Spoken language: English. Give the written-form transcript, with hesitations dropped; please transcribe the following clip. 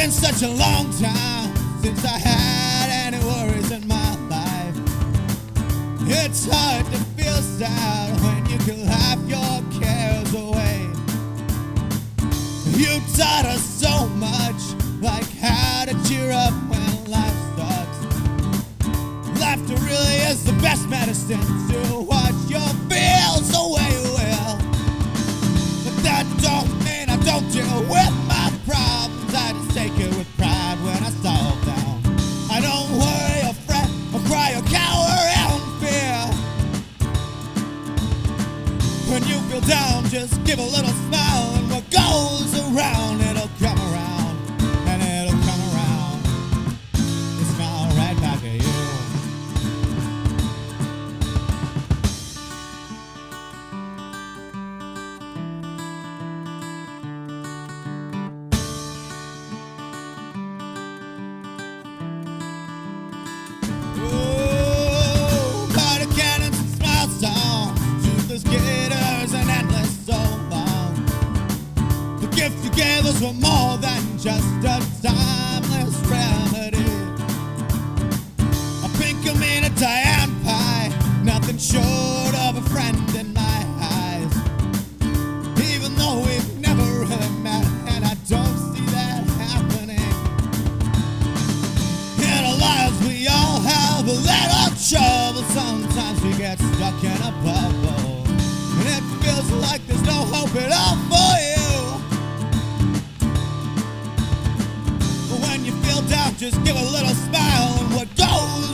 been such a long time since I had any worries in my life. It's hard to feel sad when you can laugh your cares away. You taught us so much, like how to cheer up when life sucks. Laughter really is the best medicine to watch your feels away with. But that don't mean I don't deal with my problems. I just take it with pride when I solve them. I don't worry or fret or cry or cower in fear. When you feel down, just give a little smile, and what goes around, it'll come around, and it'll come around. It's smile right back at you. Oh, party cannons and smile songs, toothless gators and endless so long. The gift you gave us were more than just a timeless remedy. A pink and a Diane pie, nothing short of a friend in my eyes. Even though we've never really met, and I don't see that happening. In our lives we all have a little trouble. Sometimes we get stuck in a bubble, and it feels like there's no hope at all for you. But when you feel down, just give a little smile, and what goes